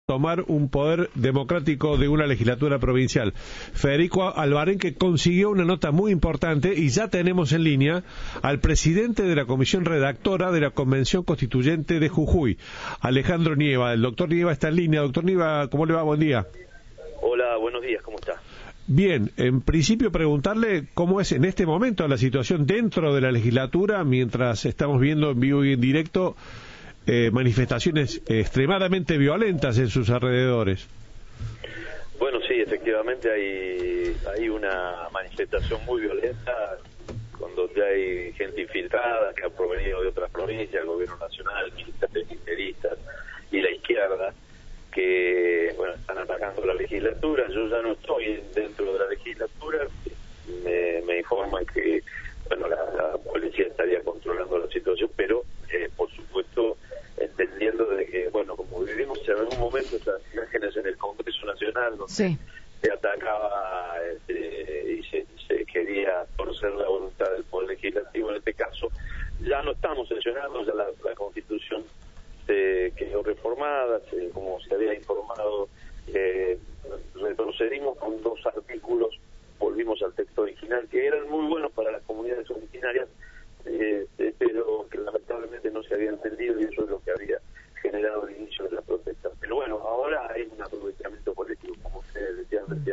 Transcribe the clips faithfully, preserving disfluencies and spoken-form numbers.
tomar un poder democrático de una legislatura provincial. Federico Albarén, que consiguió una nota muy importante, y ya tenemos en línea al presidente de la comisión redactora de la Convención Constituyente de Jujuy, Alejandro Nieva. El doctor Nieva está en línea. Doctor Nieva, ¿cómo le va? Buen día. Hola, buenos días, ¿cómo está? Bien, en principio preguntarle cómo es en este momento la situación dentro de la legislatura, mientras estamos viendo en vivo y en directo eh, manifestaciones extremadamente violentas en sus alrededores. Bueno, sí, efectivamente hay, hay una manifestación muy violenta, cuando ya hay gente infiltrada que ha provenido de otras provincias, el gobierno nacional, militares integristas y la izquierda, que bueno, están atacando la legislatura. Yo ya no estoy dentro de la legislatura, me, me informan que bueno, la, la policía estaría controlando la situación, pero eh, por supuesto entendiendo de que, bueno, como vivimos en algún momento esas imágenes en el Congreso Nacional donde sí. se atacaba este, y se, se quería torcer la voluntad del Poder Legislativo, en este caso ya no estamos sesionando, ya la, la Constitución se quedó reformada, se, como se había informado, eh, retrocedimos con dos artículos, volvimos al texto original, que eran muy buenos para las comunidades originarias, eh, eh, pero que lamentablemente no se había entendido, y eso es lo que había generado el inicio de la protesta. Pero bueno, ahora hay un aprovechamiento político, como ustedes decían recién,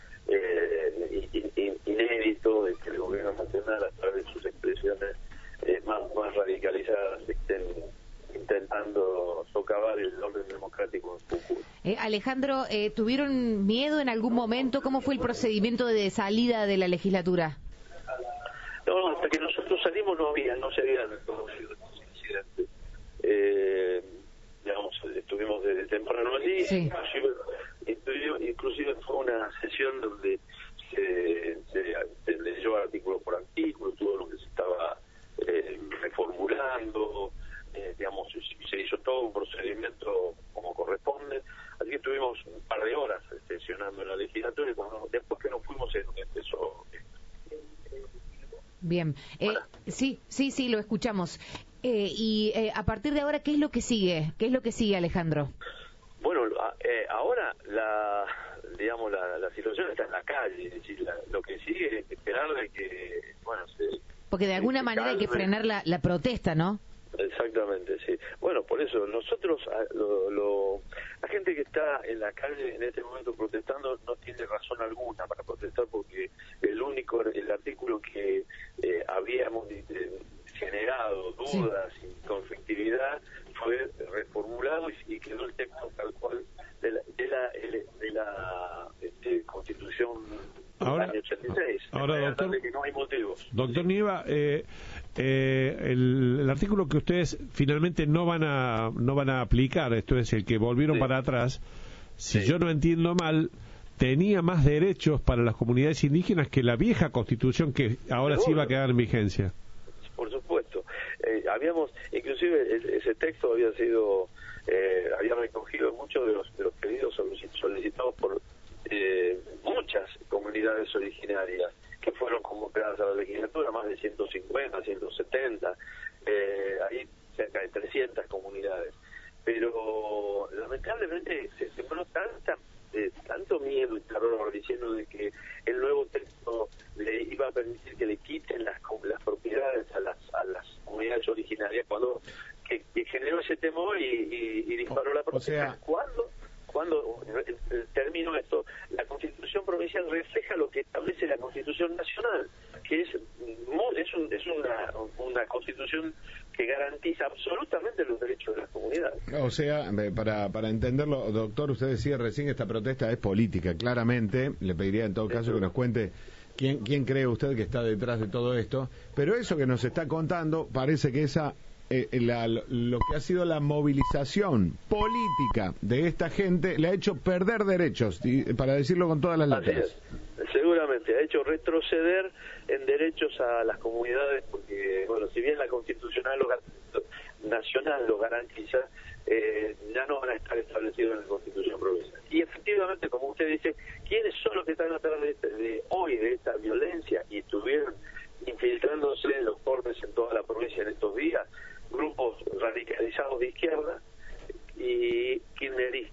eh, in, in, inédito, de que el gobierno nacional, a través de sus expresiones eh, más, más radicalizadas, estén intentando socavar el orden democrático en Jujuy. Eh, Alejandro, eh, ¿tuvieron miedo en algún momento? ¿Cómo fue el procedimiento de salida de la legislatura? No, hasta que nosotros salimos no había, no se habían producido estos incidentes. Eh, digamos, estuvimos desde temprano allí, sí. inclusive, inclusive, inclusive fue una sesión donde se, se, se leyó artículo por artículo, todo lo que se estaba eh, reformulando. Eh, digamos, se hizo todo un procedimiento como corresponde, así que estuvimos un par de horas sesionando en la legislatura y cuando, después que nos fuimos empezó. Bien, eh, sí, sí, sí, lo escuchamos. Eh, y eh, a partir de ahora, ¿qué es lo que sigue? ¿Qué es lo que sigue, Alejandro? Bueno, eh, ahora la, digamos, la, la situación está en la calle, es decir, la, lo que sigue es esperar de que, bueno, se, porque de alguna se manera calme. Hay que frenar la, la protesta, ¿no? Exactamente, sí. Bueno, por eso nosotros, lo, lo, la gente que está en la calle en este momento protestando no tiene razón alguna para protestar, porque el único, el artículo que eh, habíamos eh, generado dudas sí. y conflictividad fue reformulado y, y quedó el texto tal cual de la, de la, de la este, Constitución ahora, del año ochenta y seis. Ahora, doctor, de que no hay motivos. Doctor Nieva, eh, eh, el, el artículo que ustedes finalmente no van a no van a aplicar, esto es el que volvieron sí. para atrás, si sí. yo no entiendo mal, tenía más derechos para las comunidades indígenas que la vieja Constitución que ahora sí va a quedar en vigencia. Por supuesto. Eh, habíamos, inclusive ese texto había sido, eh, había recogido muchos de los, de los pedidos solicitados por eh, muchas comunidades originarias que fueron convocadas a la legislatura, más de ciento cincuenta, ciento setenta, eh, ahí cerca de trescientas comunidades. Pero lamentablemente se sembró tanta, eh, tanto miedo y terror diciendo de que el nuevo texto le iba a permitir que le quiten las, las propiedades a las, a las comunidades originarias, cuando que, que generó ese temor y, y, y disparó la protesta. O sea, ¿Cuándo? Cuando termino esto, la Constitución provincial refleja lo que establece la Constitución nacional, que es es, un, es una, una Constitución que garantiza absolutamente los derechos de las comunidades. O sea, para, para entenderlo, doctor, usted decía recién que esta protesta es política, claramente. Le pediría en todo caso que nos cuente quién, quién cree usted que está detrás de todo esto, pero eso que nos está contando parece que esa Eh, la, lo que ha sido la movilización política de esta gente le ha hecho perder derechos, y, para decirlo con todas las letras. Seguramente, ha hecho retroceder en derechos a las comunidades, porque, bueno, si bien la Constitucional lo, nacional lo garantiza, eh, ya no van a estar establecidos en la Constitución provincial. Y efectivamente, como usted dice, ¿quiénes son los que están atrás de, de hoy, de esta violencia, y estuvieron infiltrándose en los cortes en toda la provincia en estos días? Grupos radicalizados de izquierda y kirchneristas de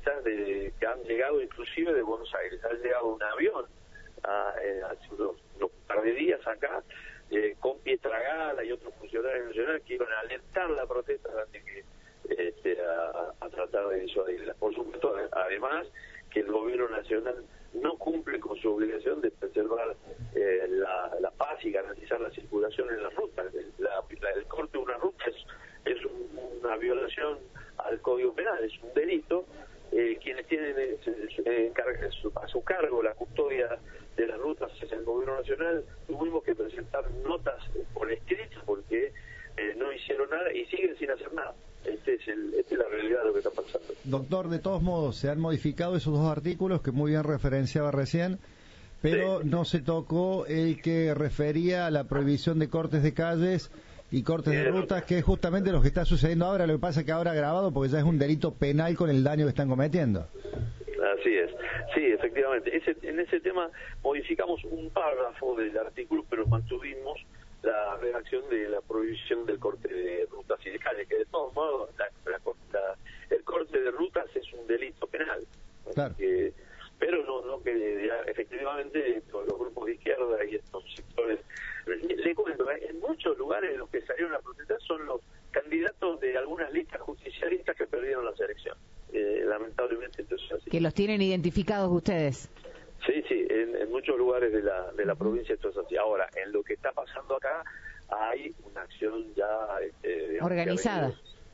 eh, que han llegado inclusive de Buenos Aires. Ha llegado un avión a, eh, hace unos, unos par de días acá, eh, con Pietragala y otros funcionarios nacionales que iban a alentar la protesta antes que este, a, a tratar de disuadirla. Por supuesto, además, que el gobierno nacional no cumple con su obligación de preservar eh, la, la paz y garantizar la circulación en las rutas. La, la, el corte de una ruta es, es un, una violación al Código Penal, es un delito. Eh, quienes tienen eh, eh, a su cargo la custodia de las rutas es el gobierno nacional. Tuvimos que presentar notas por escrito porque eh, no hicieron nada y siguen sin hacer nada. Este es el, esta es la realidad de lo que está pasando. Doctor, de todos modos, se han modificado esos dos artículos que muy bien referenciaba recién, pero sí, no se tocó el que refería a la prohibición de cortes de calles y cortes de rutas, que es justamente lo que está sucediendo ahora. Lo que pasa es que ahora agravado porque ya es un delito penal con el daño que están cometiendo. Así es, sí, efectivamente. Ese, en ese tema modificamos un párrafo del artículo, pero mantuvimos la redacción de la prohibición del corte de rutas y de calles, que de todos modos la, la, la, el corte de rutas es un delito penal. Claro. Que, pero no, no que ya, efectivamente los grupos de izquierda y estos sectores, le cuento, en muchos lugares en los que salieron a protestar son los candidatos de algunas listas justicialistas que perdieron las elecciones. Eh, lamentablemente esto es así. Que los tienen identificados ustedes. Sí, sí, en, en muchos lugares de la de la provincia esto es así. Ahora, en lo que está pasando acá, hay una acción ya este, digamos, organizada.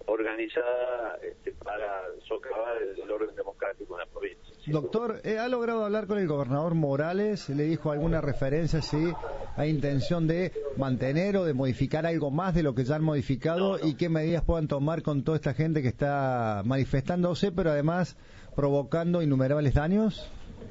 organizada este, para socavar el, el orden democrático en la provincia. ¿Sí? Doctor, eh, ¿ha logrado hablar con el gobernador Morales? ¿Le dijo alguna referencia si hay intención de mantener o de modificar algo más de lo que ya han modificado? No, no. ¿Y qué medidas puedan tomar con toda esta gente que está manifestándose, pero además provocando innumerables daños?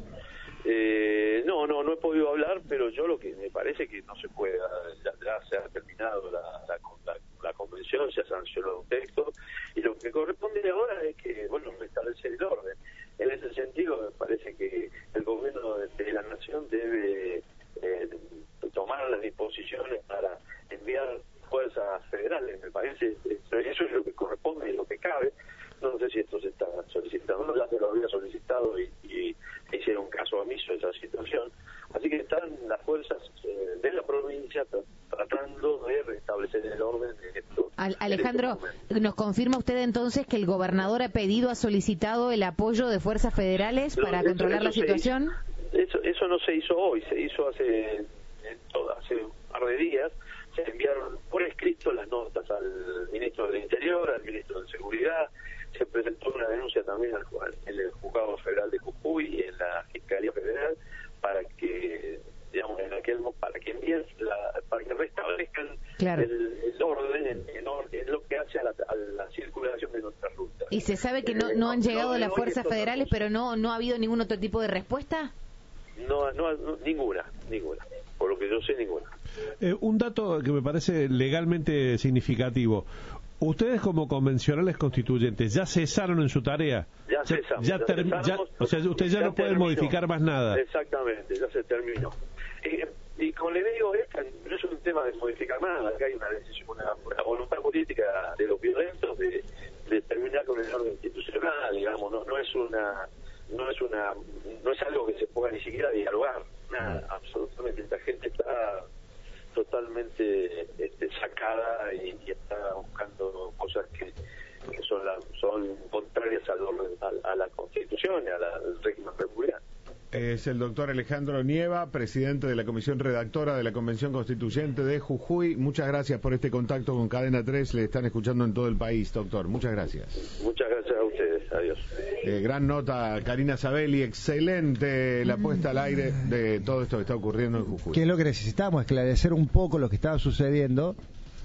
Eh, no, no, no he podido hablar, pero yo lo que me parece que no se puede, ya, ya se ha terminado la, la, la, la convención, se ha sancionado un texto, y lo que corresponde ahora es que, bueno, restablecer el orden. En ese sentido, me parece que el gobierno de, de la nación debe eh, tomar las disposiciones para enviar fuerzas federales. Me parece, eso es lo que corresponde y lo que cabe. No sé si esto se está solicitando, ya se lo había solicitado y, y hicieron caso omiso a esa situación. Así que están las fuerzas eh, de la provincia tra tratando de restablecer el orden de esto. Al Alejandro, este ¿nos confirma usted entonces que el gobernador ha pedido, ha solicitado el apoyo de fuerzas federales no, para eso, controlar eso la situación? Eso, eso no se hizo hoy, se hizo hace, en todo, hace un par de días. Se enviaron por escrito las notas al ministro del Interior, al ministro de Seguridad. Se presentó una denuncia también al, en el Juzgado Federal de Jujuy y en la Fiscalía Federal para que, digamos, en aquel para que envíen la, para que restablezcan claro. el, el orden en, en, en lo que hace a la, a la circulación de nuestras rutas. ¿Y se sabe que no, no han llegado no, las fuerzas federales, pero no no ha habido ningún otro tipo de respuesta? No, no, no ninguna, ninguna. Por lo que yo sé, ninguna. Eh, un dato que me parece legalmente significativo. Ustedes como convencionales constituyentes ya cesaron en su tarea. Ya cesamos. Ya, ya, ya ya o sea, ustedes ya, ya no pueden terminó. modificar más nada. Exactamente, ya se terminó. Eh, y como le digo, esta no es un tema de modificar nada. Acá hay una decisión, una, una voluntad política de los violentos de, de terminar con el orden institucional, digamos. No, no es una, no es una, no es algo que se pueda ni siquiera dialogar. Nada, absolutamente. Esta gente está totalmente este, sacada y, y está buscando cosas que, que son la, son contrarias al orden, a, a la Constitución y a la, al régimen republicano. Es el doctor Alejandro Nieva, presidente de la comisión redactora de la Convención Constituyente de Jujuy. Muchas gracias por este contacto con Cadena tres. Le están escuchando en todo el país, doctor. Muchas gracias. Muchas gracias a ustedes. Adiós. Eh, gran nota, Karina Sabelli. Excelente la puesta al aire de todo esto que está ocurriendo en Jujuy. ¿Qué es lo que necesitamos? Esclarecer un poco lo que estaba sucediendo.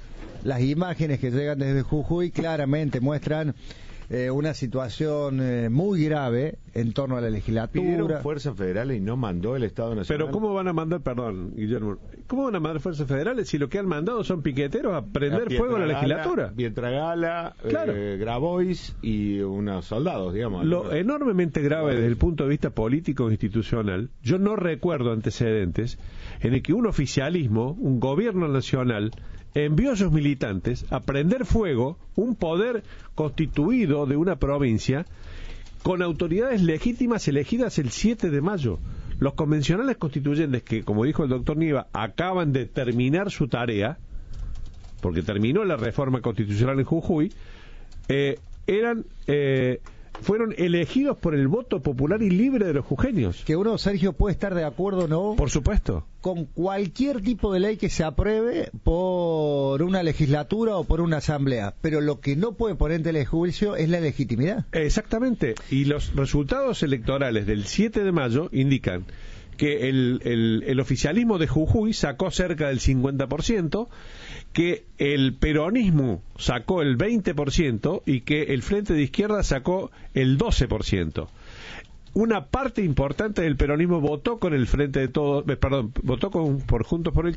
Las imágenes que llegan desde Jujuy claramente muestran Eh, una situación eh, muy grave en torno a la legislatura. Pidieron fuerzas federales y no mandó el Estado Nacional. Pero ¿cómo van a mandar, perdón, Guillermo, cómo van a mandar fuerzas federales si lo que han mandado son piqueteros a prender a fuego a la legislatura? Pietragala, claro. eh, Grabois y unos soldados, digamos. Lo ¿no? enormemente grave desde el punto de vista político e institucional, yo no recuerdo antecedentes en el que un oficialismo, un gobierno nacional, envió a sus militantes a prender fuego un poder constituido de una provincia con autoridades legítimas elegidas el siete de mayo. Los convencionales constituyentes que, como dijo el doctor Nieva, acaban de terminar su tarea, porque terminó la reforma constitucional en Jujuy, eh, eran... Eh, fueron elegidos por el voto popular y libre de los jujeños. Que uno, Sergio, puede estar de acuerdo o no. Por supuesto. Con cualquier tipo de ley que se apruebe por una legislatura o por una asamblea. Pero lo que no puede poner en tela de juicio es la legitimidad. Exactamente. Y los resultados electorales del siete de mayo indican que el, el, el oficialismo de Jujuy sacó cerca del cincuenta por ciento, que el peronismo sacó el veinte por ciento y que el Frente de Izquierda sacó el doce por ciento. Una parte importante del peronismo votó con el Frente de Todos, perdón, votó con, por Juntos por el